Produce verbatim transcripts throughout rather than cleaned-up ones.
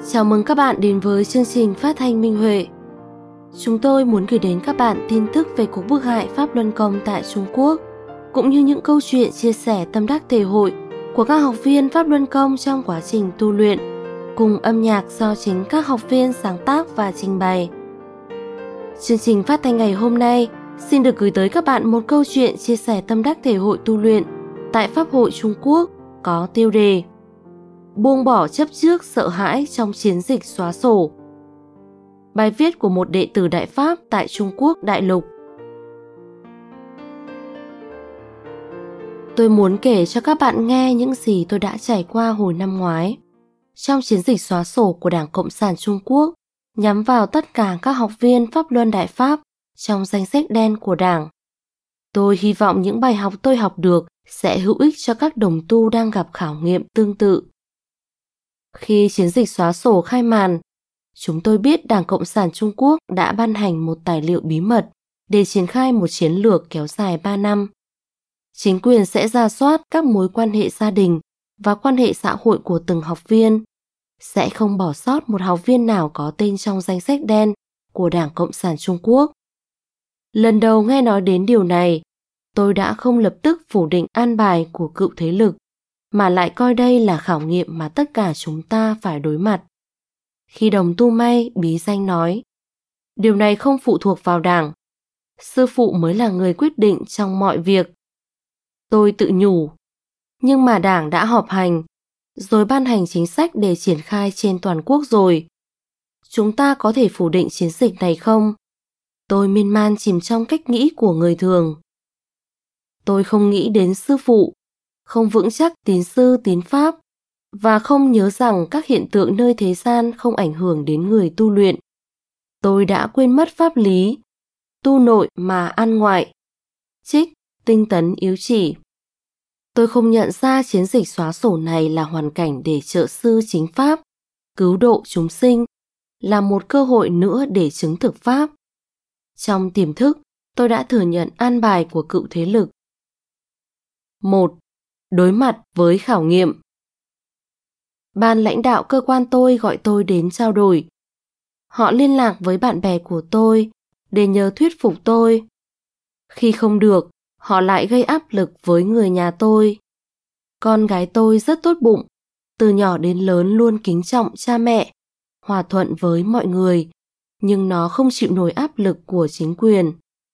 Chào mừng các bạn đến với chương trình phát thanh Minh Huệ. Chúng tôi muốn gửi đến các bạn tin tức về cuộc bức hại Pháp Luân Công tại Trung Quốc, cũng như những câu chuyện chia sẻ tâm đắc thể hội của các học viên Pháp Luân Công trong quá trình tu luyện, cùng âm nhạc do chính các học viên sáng tác và trình bày. Chương trình phát thanh ngày hôm nay xin được gửi tới các bạn một câu chuyện chia sẻ tâm đắc thể hội tu luyện tại Pháp hội Trung Quốc có tiêu đề Buông bỏ chấp trước sợ hãi trong chiến dịch xóa sổ. Bài viết của một đệ tử Đại Pháp tại Trung Quốc đại lục. Tôi muốn kể cho các bạn nghe những gì tôi đã trải qua hồi năm ngoái trong chiến dịch xóa sổ của Đảng Cộng sản Trung Quốc nhắm vào tất cả các học viên Pháp Luân Đại Pháp trong danh sách đen của Đảng. Tôi hy vọng những bài học tôi học được sẽ hữu ích cho các đồng tu đang gặp khảo nghiệm tương tự. Khi chiến dịch xóa sổ khai màn, chúng tôi biết Đảng Cộng sản Trung Quốc đã ban hành một tài liệu bí mật để triển khai một chiến lược kéo dài ba năm. Chính quyền sẽ rà soát các mối quan hệ gia đình và quan hệ xã hội của từng học viên, sẽ không bỏ sót một học viên nào có tên trong danh sách đen của Đảng Cộng sản Trung Quốc. Lần đầu nghe nói đến điều này, tôi đã không lập tức phủ định an bài của cựu thế lực, mà lại coi đây là khảo nghiệm mà tất cả chúng ta phải đối mặt. Khi đồng tu may bí danh nói, điều này không phụ thuộc vào Đảng, sư phụ mới là người quyết định trong mọi việc. Tôi tự nhủ, nhưng mà Đảng đã họp hành, rồi ban hành chính sách để triển khai trên toàn quốc rồi. Chúng ta có thể phủ định chiến dịch này không? Tôi miên man chìm trong cách nghĩ của người thường. Tôi không nghĩ đến sư phụ, không vững chắc tín sư tín pháp, và không nhớ rằng các hiện tượng nơi thế gian không ảnh hưởng đến người tu luyện. Tôi đã quên mất pháp lý, tu nội mà ăn ngoại. Trích, tinh tấn yếu chỉ. Tôi không nhận ra chiến dịch xóa sổ này là hoàn cảnh để trợ sư chính pháp, cứu độ chúng sinh, là một cơ hội nữa để chứng thực pháp. Trong tiềm thức, tôi đã thừa nhận an bài của cựu thế lực. một. Đối mặt với khảo nghiệm. Ban lãnh đạo cơ quan tôi gọi tôi đến trao đổi. Họ liên lạc với bạn bè của tôi để nhờ thuyết phục tôi. Khi không được, họ lại gây áp lực với người nhà tôi. Con gái tôi rất tốt bụng, từ nhỏ đến lớn luôn kính trọng cha mẹ, hòa thuận với mọi người, nhưng nó không chịu nổi áp lực của chính quyền.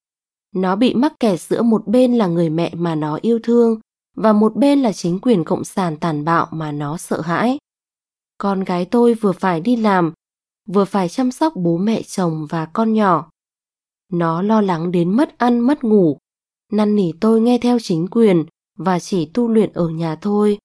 Nó bị mắc kẹt giữa một bên là người mẹ mà nó yêu thương và một bên là chính quyền cộng sản tàn bạo mà nó sợ hãi. Con gái tôi vừa phải đi làm, vừa phải chăm sóc bố mẹ chồng và con nhỏ. Nó lo lắng đến mất ăn mất ngủ, năn nỉ tôi nghe theo chính quyền và chỉ tu luyện ở nhà thôi.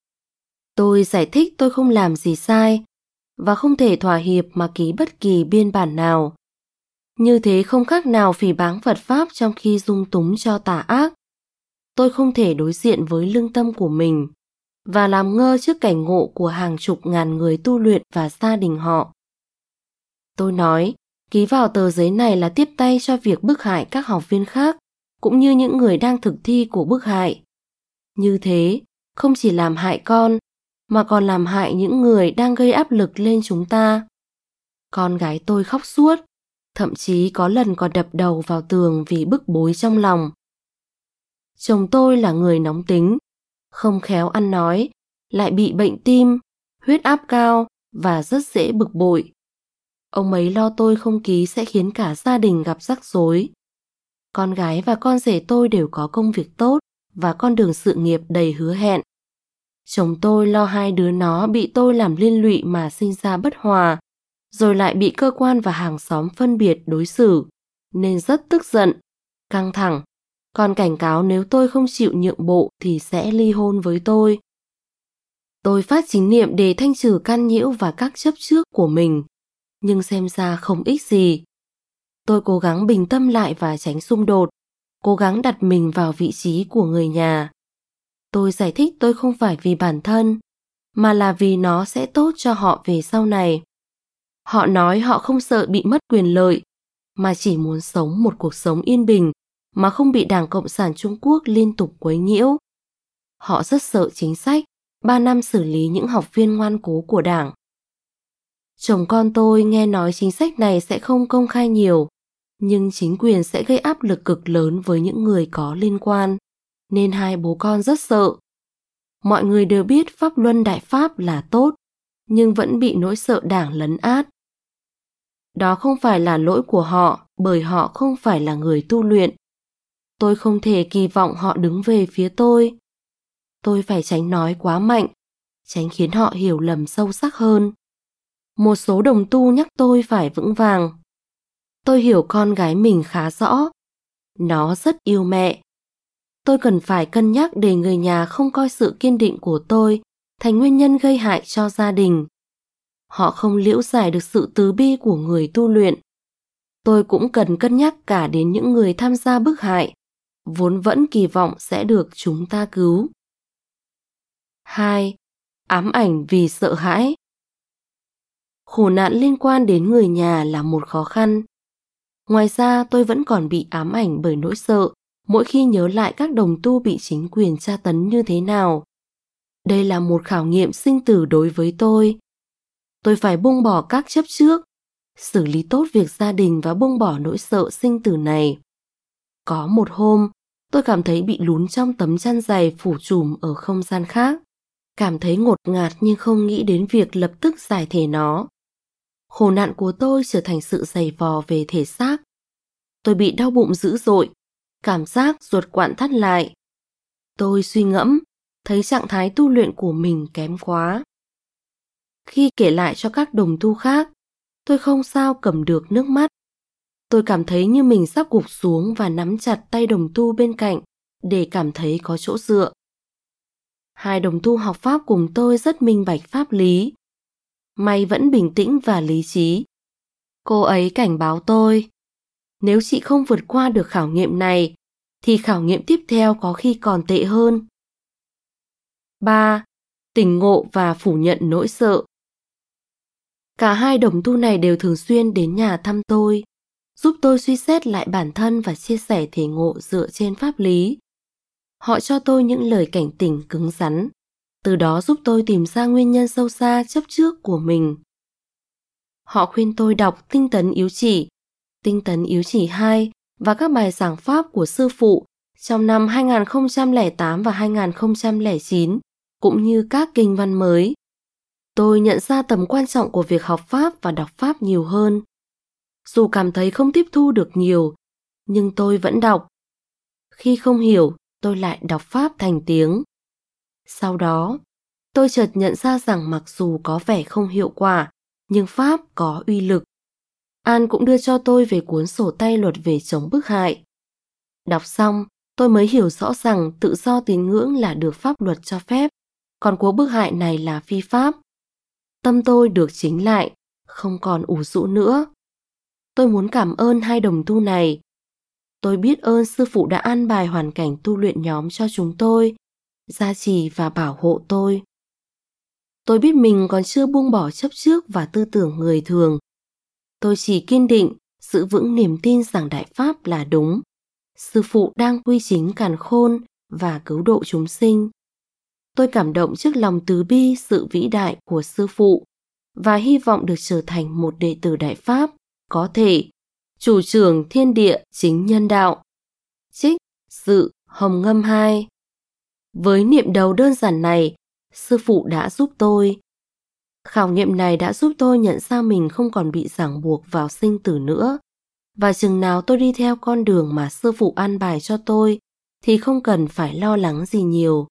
Tôi giải thích tôi không làm gì sai và không thể thỏa hiệp mà ký bất kỳ biên bản nào. Như thế không khác nào phỉ báng Phật Pháp trong khi dung túng cho tà ác. Tôi không thể đối diện với lương tâm của mình và làm ngơ trước cảnh ngộ của hàng chục ngàn người tu luyện và gia đình họ. Tôi nói, ký vào tờ giấy này là tiếp tay cho việc bức hại các học viên khác, cũng như những người đang thực thi của bức hại. Như thế, không chỉ làm hại con, mà còn làm hại những người đang gây áp lực lên chúng ta. Con gái tôi khóc suốt, thậm chí có lần còn đập đầu vào tường vì bức bối trong lòng. Chồng tôi là người nóng tính, không khéo ăn nói, lại bị bệnh tim, huyết áp cao và rất dễ bực bội. Ông ấy lo tôi không ký sẽ khiến cả gia đình gặp rắc rối. Con gái và con rể tôi đều có công việc tốt và con đường sự nghiệp đầy hứa hẹn. Chồng tôi lo hai đứa nó bị tôi làm liên lụy mà sinh ra bất hòa, rồi lại bị cơ quan và hàng xóm phân biệt đối xử, nên rất tức giận, căng thẳng, còn cảnh cáo nếu tôi không chịu nhượng bộ thì sẽ ly hôn với tôi. Tôi phát chính niệm để thanh trừ căn nhiễu và các chấp trước của mình, nhưng xem ra không ích gì. Tôi cố gắng bình tâm lại và tránh xung đột, cố gắng đặt mình vào vị trí của người nhà. Tôi giải thích tôi không phải vì bản thân, mà là vì nó sẽ tốt cho họ về sau này. Họ nói họ không sợ bị mất quyền lợi, mà chỉ muốn sống một cuộc sống yên bình mà không bị Đảng Cộng sản Trung Quốc liên tục quấy nhiễu. Họ rất sợ chính sách ba năm xử lý những học viên ngoan cố của Đảng. Chồng con tôi nghe nói chính sách này sẽ không công khai nhiều, nhưng chính quyền sẽ gây áp lực cực lớn với những người có liên quan, nên hai bố con rất sợ. Mọi người đều biết pháp luân Đại Pháp là tốt, nhưng vẫn bị nỗi sợ đảng lấn át. Đó không phải là lỗi của họ, bởi họ không phải là người tu luyện. Tôi không thể kỳ vọng họ đứng về phía tôi. Tôi phải tránh nói quá mạnh, tránh khiến họ hiểu lầm sâu sắc hơn. Một số đồng tu nhắc tôi phải vững vàng. Tôi hiểu con gái mình khá rõ. Nó rất yêu mẹ. Tôi cần phải cân nhắc để người nhà không coi sự kiên định của tôi thành nguyên nhân gây hại cho gia đình. Họ không liễu giải được sự từ bi của người tu luyện. Tôi cũng cần cân nhắc cả đến những người tham gia bức hại, vốn vẫn kỳ vọng sẽ được chúng ta cứu. hai. Ám ảnh vì sợ hãi. Khổ nạn liên quan đến người nhà là một khó khăn. Ngoài ra, tôi vẫn còn bị ám ảnh bởi nỗi sợ mỗi khi nhớ lại các đồng tu bị chính quyền tra tấn như thế nào. Đây là một khảo nghiệm sinh tử đối với tôi. Tôi phải buông bỏ các chấp trước, xử lý tốt việc gia đình và buông bỏ nỗi sợ sinh tử này. Có một hôm, tôi cảm thấy bị lún trong tấm chăn dày phủ trùm ở không gian khác. Cảm thấy ngột ngạt nhưng không nghĩ đến việc lập tức giải thể nó. Khổ nạn của tôi trở thành sự giày vò về thể xác. Tôi bị đau bụng dữ dội, cảm giác ruột quặn thắt lại. Tôi suy ngẫm, thấy trạng thái tu luyện của mình kém quá. Khi kể lại cho các đồng tu khác, tôi không sao cầm được nước mắt. Tôi cảm thấy như mình sắp gục xuống và nắm chặt tay đồng tu bên cạnh để cảm thấy có chỗ dựa. Hai đồng tu học Pháp cùng tôi rất minh bạch pháp lý. May vẫn bình tĩnh và lý trí. Cô ấy cảnh báo tôi, nếu chị không vượt qua được khảo nghiệm này, thì khảo nghiệm tiếp theo có khi còn tệ hơn. ba. Tỉnh ngộ và phủ nhận nỗi sợ. Cả hai đồng tu này đều thường xuyên đến nhà thăm tôi, giúp tôi suy xét lại bản thân và chia sẻ thể ngộ dựa trên pháp lý. Họ cho tôi những lời cảnh tỉnh cứng rắn, từ đó giúp tôi tìm ra nguyên nhân sâu xa chấp trước của mình. Họ khuyên tôi đọc Tinh tấn yếu chỉ, Tinh tấn yếu chỉ hai và các bài giảng pháp của sư phụ trong năm hai nghìn không trăm lẻ tám và hai nghìn không trăm lẻ chín, cũng như các kinh văn mới. Tôi nhận ra tầm quan trọng của việc học Pháp và đọc Pháp nhiều hơn. Dù cảm thấy không tiếp thu được nhiều, nhưng tôi vẫn đọc. Khi không hiểu, tôi lại đọc Pháp thành tiếng. Sau đó, tôi chợt nhận ra rằng mặc dù có vẻ không hiệu quả, nhưng Pháp có uy lực. An cũng đưa cho tôi về cuốn sổ tay luật về chống bức hại. Đọc xong, tôi mới hiểu rõ rằng tự do tín ngưỡng là được pháp luật cho phép, còn cuộc bức hại này là phi pháp. Tâm tôi được chính lại, không còn ủ rũ nữa. Tôi muốn cảm ơn hai đồng tu này. Tôi biết ơn sư phụ đã an bài hoàn cảnh tu luyện nhóm cho chúng tôi, gia trì và bảo hộ tôi. Tôi biết mình còn chưa buông bỏ chấp trước và tư tưởng người thường. Tôi chỉ kiên định, giữ vững niềm tin rằng Đại Pháp là đúng. Sư phụ đang quy chính càn khôn và cứu độ chúng sinh. Tôi cảm động trước lòng từ bi sự vĩ đại của sư phụ và hy vọng được trở thành một đệ tử Đại Pháp, có thể chủ trưởng thiên địa chính nhân đạo. Trích Dự Hồng Ngâm hai. Với niệm đầu đơn giản này, sư phụ đã giúp tôi. Khảo nghiệm này đã giúp tôi nhận ra mình không còn bị ràng buộc vào sinh tử nữa. Và chừng nào tôi đi theo con đường mà sư phụ an bài cho tôi, thì không cần phải lo lắng gì nhiều.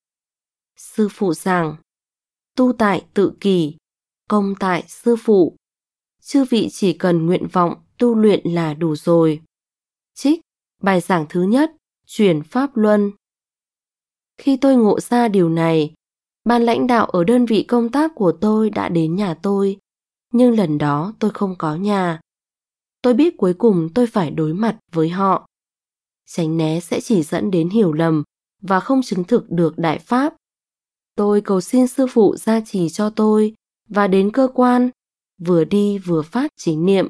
Sư phụ giảng, tu tại tự kỷ, công tại sư phụ. Chư vị chỉ cần nguyện vọng tu luyện là đủ rồi. Trích bài giảng thứ nhất, chuyển pháp luân. Khi tôi ngộ ra điều này, ban lãnh đạo ở đơn vị công tác của tôi đã đến nhà tôi, nhưng lần đó tôi không có nhà. Tôi biết cuối cùng tôi phải đối mặt với họ. Tránh né sẽ chỉ dẫn đến hiểu lầm và không chứng thực được Đại Pháp. Tôi cầu xin sư phụ gia trì cho tôi và đến cơ quan, vừa đi vừa phát chính niệm.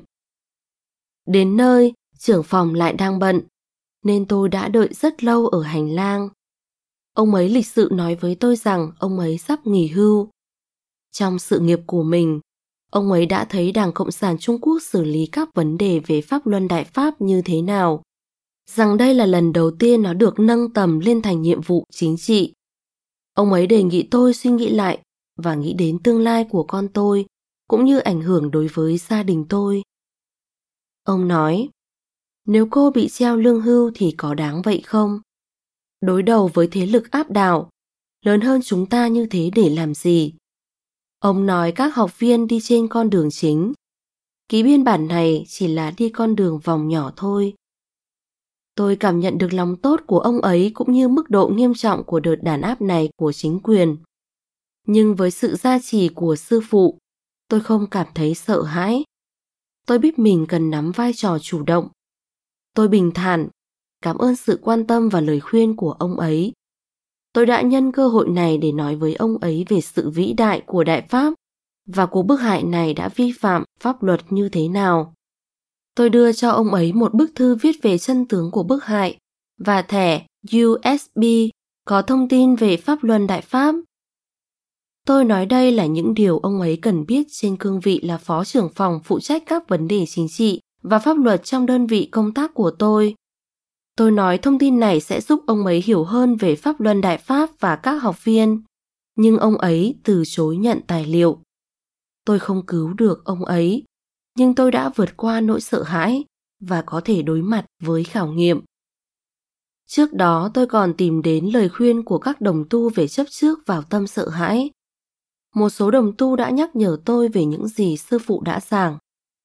Đến nơi, trưởng phòng lại đang bận, nên tôi đã đợi rất lâu ở hành lang. Ông ấy lịch sự nói với tôi rằng ông ấy sắp nghỉ hưu. Trong sự nghiệp của mình, ông ấy đã thấy Đảng Cộng sản Trung Quốc xử lý các vấn đề về pháp luân Đại Pháp như thế nào, rằng đây là lần đầu tiên nó được nâng tầm lên thành nhiệm vụ chính trị. Ông ấy đề nghị tôi suy nghĩ lại và nghĩ đến tương lai của con tôi, cũng như ảnh hưởng đối với gia đình tôi. Ông nói, nếu cô bị treo lương hưu thì có đáng vậy không? Đối đầu với thế lực áp đảo, lớn hơn chúng ta như thế để làm gì? Ông nói các học viên đi trên con đường chính. Ký biên bản này chỉ là đi con đường vòng nhỏ thôi. Tôi cảm nhận được lòng tốt của ông ấy cũng như mức độ nghiêm trọng của đợt đàn áp này của chính quyền. Nhưng với sự gia trì của sư phụ, tôi không cảm thấy sợ hãi. Tôi biết mình cần nắm vai trò chủ động. Tôi bình thản, cảm ơn sự quan tâm và lời khuyên của ông ấy. Tôi đã nhân cơ hội này để nói với ông ấy về sự vĩ đại của Đại Pháp và cuộc bức hại này đã vi phạm pháp luật như thế nào. Tôi đưa cho ông ấy một bức thư viết về chân tướng của bức hại và thẻ u ét bê có thông tin về pháp luân Đại Pháp. Tôi nói đây là những điều ông ấy cần biết trên cương vị là phó trưởng phòng phụ trách các vấn đề chính trị và pháp luật trong đơn vị công tác của tôi. Tôi nói thông tin này sẽ giúp ông ấy hiểu hơn về pháp luân Đại Pháp và các học viên, nhưng ông ấy từ chối nhận tài liệu. Tôi không cứu được ông ấy, nhưng tôi đã vượt qua nỗi sợ hãi và có thể đối mặt với khảo nghiệm. Trước đó tôi còn tìm đến lời khuyên của các đồng tu về chấp trước vào tâm sợ hãi. Một số đồng tu đã nhắc nhở tôi về những gì sư phụ đã giảng.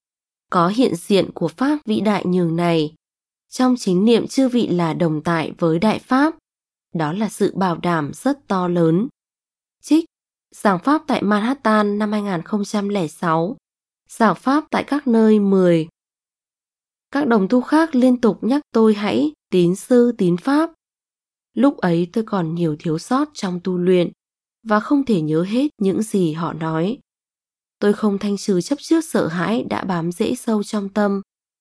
Có hiện diện của Pháp vĩ đại nhường này, trong chính niệm chư vị là đồng tại với Đại Pháp, đó là sự bảo đảm rất to lớn. Trích Giảng Pháp tại Manhattan năm hai không không sáu, Giảng Pháp tại các nơi mười. Các đồng tu khác liên tục nhắc tôi hãy tín sư tín Pháp. Lúc ấy tôi còn nhiều thiếu sót trong tu luyện và không thể nhớ hết những gì họ nói. Tôi không thanh trừ chấp trước sợ hãi đã bám rễ sâu trong tâm.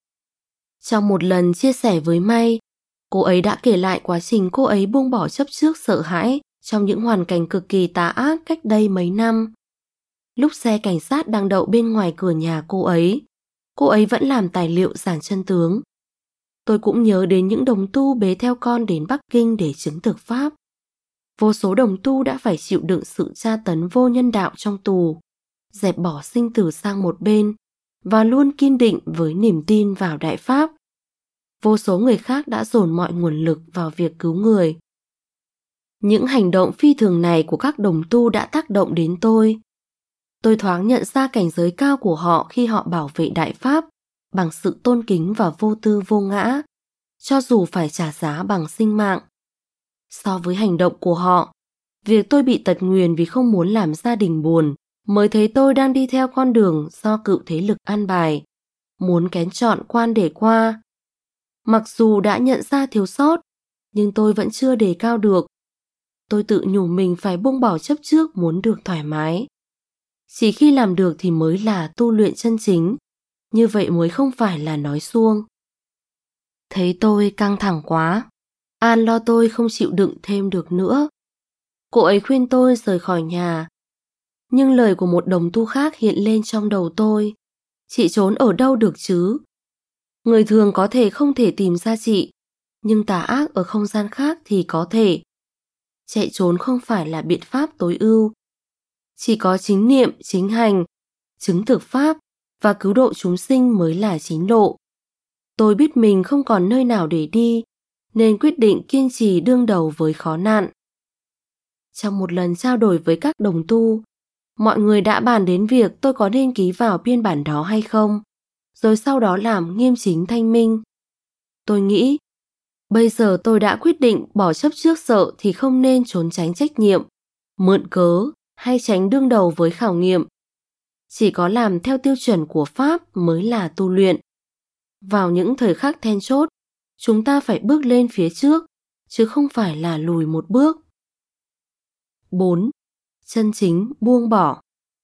Trong một lần chia sẻ với May, cô ấy đã kể lại quá trình cô ấy buông bỏ chấp trước sợ hãi trong những hoàn cảnh cực kỳ tà ác cách đây mấy năm. Lúc xe cảnh sát đang đậu bên ngoài cửa nhà cô ấy, cô ấy vẫn làm tài liệu giảng chân tướng. Tôi cũng nhớ đến những đồng tu bế theo con đến Bắc Kinh để chứng thực Pháp. Vô số đồng tu đã phải chịu đựng sự tra tấn vô nhân đạo trong tù, dẹp bỏ sinh tử sang một bên và luôn kiên định với niềm tin vào Đại Pháp. Vô số người khác đã dồn mọi nguồn lực vào việc cứu người. Những hành động phi thường này của các đồng tu đã tác động đến tôi. Tôi thoáng nhận ra cảnh giới cao của họ khi họ bảo vệ Đại Pháp bằng sự tôn kính và vô tư vô ngã, cho dù phải trả giá bằng sinh mạng. So với hành động của họ, việc tôi bị tật nguyền vì không muốn làm gia đình buồn mới thấy tôi đang đi theo con đường do cựu thế lực an bài, muốn kén chọn quan để qua. Mặc dù đã nhận ra thiếu sót, nhưng tôi vẫn chưa đề cao được. Tôi tự nhủ mình phải buông bỏ chấp trước muốn được thoải mái. Chỉ khi làm được thì mới là tu luyện chân chính, như vậy mới không phải là nói suông. Thấy tôi căng thẳng quá, An lo tôi không chịu đựng thêm được nữa. Cô ấy khuyên tôi rời khỏi nhà. Nhưng lời của một đồng tu khác hiện lên trong đầu tôi. Chị trốn ở đâu được chứ? Người thường có thể không thể tìm ra chị, nhưng tà ác ở không gian khác thì có thể. Chạy trốn không phải là biện pháp tối ưu. Chỉ có chính niệm, chính hành, chứng thực Pháp và cứu độ chúng sinh mới là chính lộ. Tôi biết mình không còn nơi nào để đi, nên quyết định kiên trì đương đầu với khó nạn. Trong một lần trao đổi với các đồng tu, mọi người đã bàn đến việc tôi có nên ký vào biên bản đó hay không, rồi sau đó làm nghiêm chính thanh minh. Tôi nghĩ, bây giờ tôi đã quyết định bỏ chấp trước sợ thì không nên trốn tránh trách nhiệm, mượn cớ hay tránh đương đầu với khảo nghiệm. Chỉ có làm theo tiêu chuẩn của Pháp mới là tu luyện. Vào những thời khắc then chốt, chúng ta phải bước lên phía trước, chứ không phải là lùi một bước. bốn. Chân chính buông bỏ.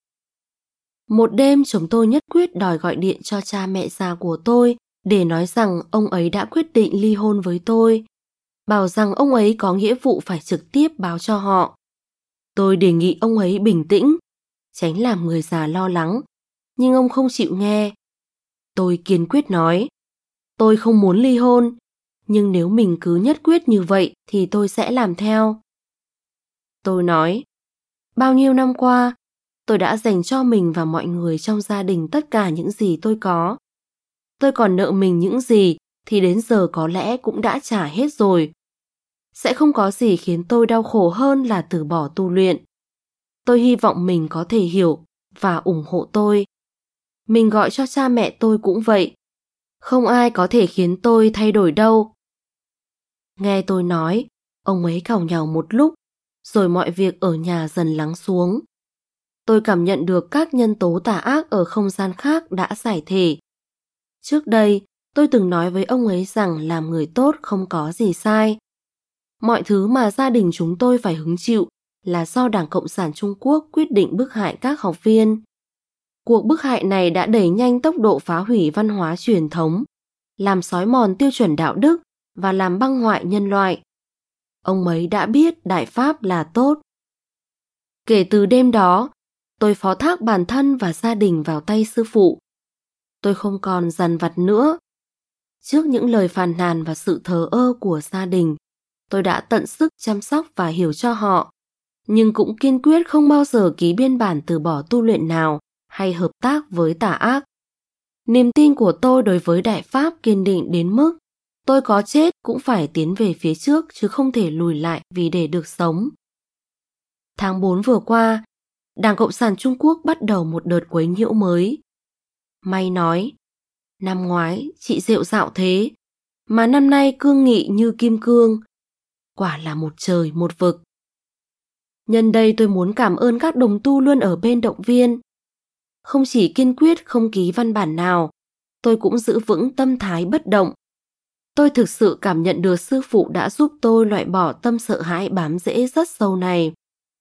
Một đêm chồng tôi nhất quyết đòi gọi điện cho cha mẹ già của tôi để nói rằng ông ấy đã quyết định ly hôn với tôi, bảo rằng ông ấy có nghĩa vụ phải trực tiếp báo cho họ. Tôi đề nghị ông ấy bình tĩnh, tránh làm người già lo lắng, nhưng ông không chịu nghe. Tôi kiên quyết nói, tôi không muốn ly hôn, nhưng nếu mình cứ nhất quyết như vậy thì tôi sẽ làm theo. Tôi nói, bao nhiêu năm qua, tôi đã dành cho mình và mọi người trong gia đình tất cả những gì tôi có. Tôi còn nợ mình những gì thì đến giờ có lẽ cũng đã trả hết rồi. Sẽ không có gì khiến tôi đau khổ hơn là từ bỏ tu luyện. Tôi hy vọng mình có thể hiểu và ủng hộ tôi. Mình gọi cho cha mẹ tôi cũng vậy. Không ai có thể khiến tôi thay đổi đâu. Nghe tôi nói, ông ấy càu nhàu một lúc, rồi mọi việc ở nhà dần lắng xuống. Tôi cảm nhận được các nhân tố tà ác ở không gian khác đã giải thể. Trước đây, tôi từng nói với ông ấy rằng làm người tốt không có gì sai. Mọi thứ mà gia đình chúng tôi phải hứng chịu là do Đảng Cộng sản Trung Quốc quyết định bức hại các học viên. Cuộc bức hại này đã đẩy nhanh tốc độ phá hủy văn hóa truyền thống, làm xói mòn tiêu chuẩn đạo đức và làm băng hoại nhân loại. Ông ấy đã biết Đại Pháp là tốt. Kể từ đêm đó, tôi phó thác bản thân và gia đình vào tay sư phụ. Tôi không còn dằn vặt nữa. Trước những lời phàn nàn và sự thờ ơ của gia đình, tôi đã tận sức chăm sóc và hiểu cho họ, nhưng cũng kiên quyết không bao giờ ký biên bản từ bỏ tu luyện nào hay hợp tác với tà ác. Niềm tin của tôi đối với Đại Pháp kiên định đến mức tôi có chết cũng phải tiến về phía trước chứ không thể lùi lại vì để được sống. Tháng bốn vừa qua, Đảng Cộng sản Trung Quốc bắt đầu một đợt quấy nhiễu mới. May nói, năm ngoái chị rệu rạo thế, mà năm nay cương nghị như kim cương. Quả là một trời một vực. Nhân đây tôi muốn cảm ơn các đồng tu luôn ở bên động viên. Không chỉ kiên quyết không ký văn bản nào, tôi cũng giữ vững tâm thái bất động. Tôi thực sự cảm nhận được sư phụ đã giúp tôi loại bỏ tâm sợ hãi bám rễ rất sâu này.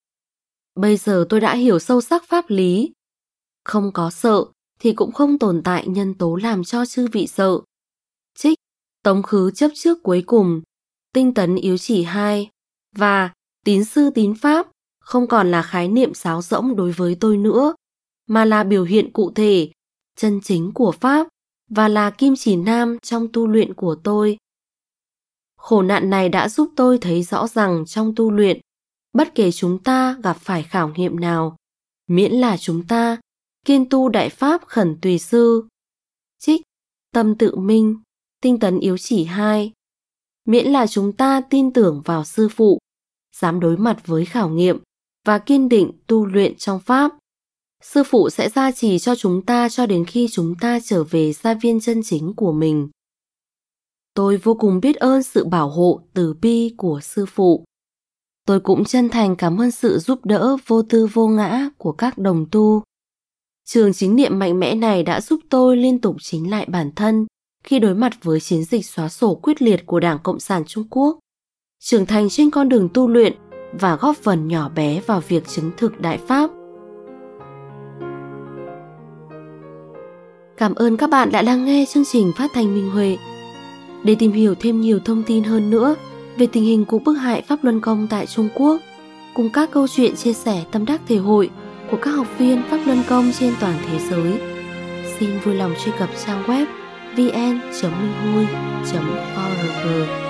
Bây giờ tôi đã hiểu sâu sắc pháp lý. Không có sợ thì cũng không tồn tại nhân tố làm cho chư vị sợ. Trích, tống khứ chấp trước cuối cùng, tinh tấn yếu chỉ hai và tín sư tín pháp không còn là khái niệm sáo rỗng đối với tôi nữa, mà là biểu hiện cụ thể, chân chính của Pháp và là kim chỉ nam trong tu luyện của tôi. Khổ nạn này đã giúp tôi thấy rõ rằng trong tu luyện, bất kể chúng ta gặp phải khảo nghiệm nào, miễn là chúng ta kiên tu Đại Pháp khẩn tùy sư. Trích, tâm tự minh, tinh tấn yếu chỉ hai. Miễn là chúng ta tin tưởng vào sư phụ, dám đối mặt với khảo nghiệm và kiên định tu luyện trong Pháp, sư phụ sẽ gia trì cho chúng ta cho đến khi chúng ta trở về gia viên chân chính của mình. Tôi vô cùng biết ơn sự bảo hộ từ bi của sư phụ. Tôi cũng chân thành cảm ơn sự giúp đỡ vô tư vô ngã của các đồng tu. Trường chính niệm mạnh mẽ này đã giúp tôi liên tục chính lại bản thân khi đối mặt với chiến dịch xóa sổ quyết liệt của Đảng Cộng sản Trung Quốc, trưởng thành trên con đường tu luyện và góp phần nhỏ bé vào việc chứng thực Đại Pháp. Cảm ơn các bạn đã lắng nghe chương trình phát thanh Minh Huệ. Để tìm hiểu thêm nhiều thông tin hơn nữa về tình hình cuộc bức hại Pháp Luân Công tại Trung Quốc, cùng các câu chuyện chia sẻ tâm đắc thể hội của các học viên Pháp Luân Công trên toàn thế giới, xin vui lòng truy cập trang web vê en chấm minh hui chấm org.